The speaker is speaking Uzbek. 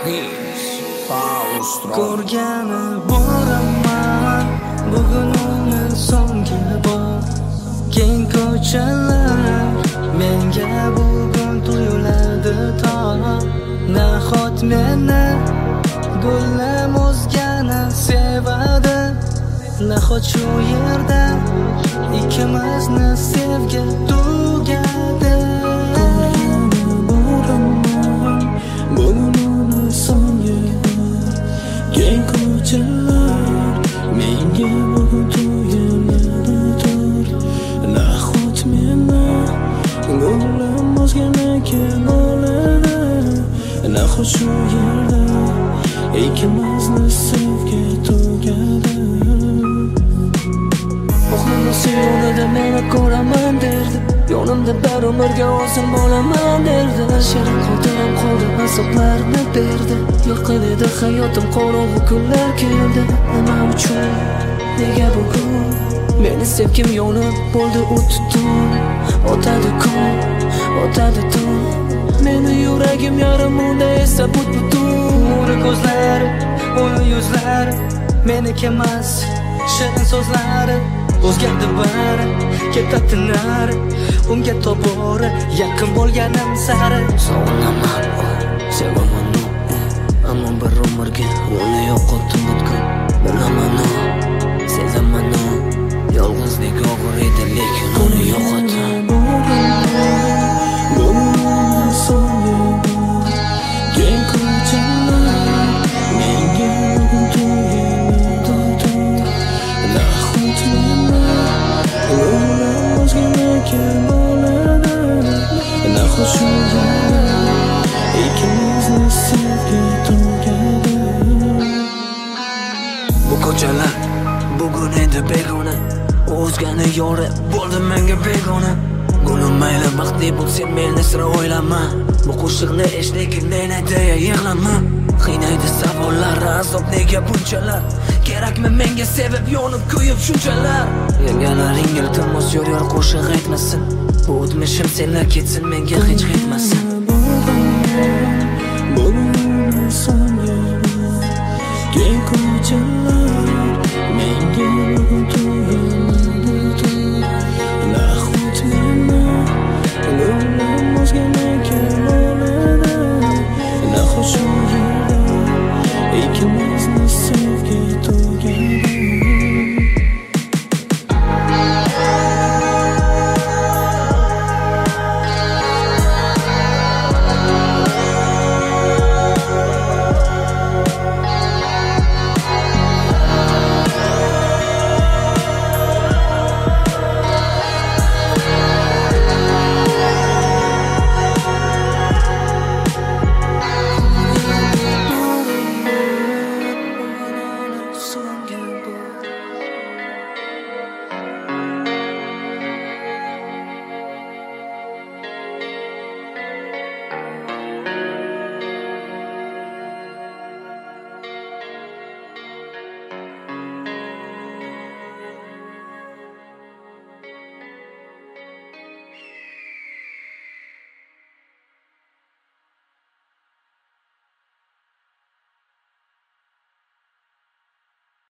Ko'rgani boraman bugun uni so'nggi bor. Keng ko'chalar menga bugun tuyuladi tor. Nahot meni gullam o'zgani sevadi. Nahot shu yerda ikkimizni sevgi tugadi. Menga bugun tuyuladi tor. Nahot meni gullam o'zgani keloladi. Nahot shu yerda ikkimizni sevgi tugadi. O'xlamasa yo'lida meni ko'raman derdi. Yonimda bir umrga o'zim bo'laman derdi. Shirin xotiram qoldi, azoblarni berdi. Yorqin edi hayotim, qorong'u kunlar keldi. Nima uchun, nega bugun meni sevgim yonib bo'ldi u tutun. O'tadi kun, o'tadi tun. Meni yuragim yarim unda esa but-butun. Nuri ko'zlari, o'yi yuzlari meniki emas, shirin so'zlari o'zgardi bari, ketadi nari. Unga tobora yaqin bo'lganim sari sog'inaman, sevaman u. Ammo bir umrga uni yo'qotdim butkul. Bilaman u, sezaman u. Yolg'izlik og'ir edi, lekin uni yo'qotdim. Bu ko'chalar bugun endi begona. O'zgani yori bo'ldi menga begona. Gulim mayli baxtli bo'lsam meni sira o'ylama. Bu qo'shiqni eshitgin meni deya yig'lama. Qiynaydi savollar, azob nega bunchalar? Kerakmi menga sevib yonib kuyib shunchalar? Yangalaring iltimos yor qo'shiq aytmasin. Bu o'tmishim senlar ketsin, menga hech qaytmasin.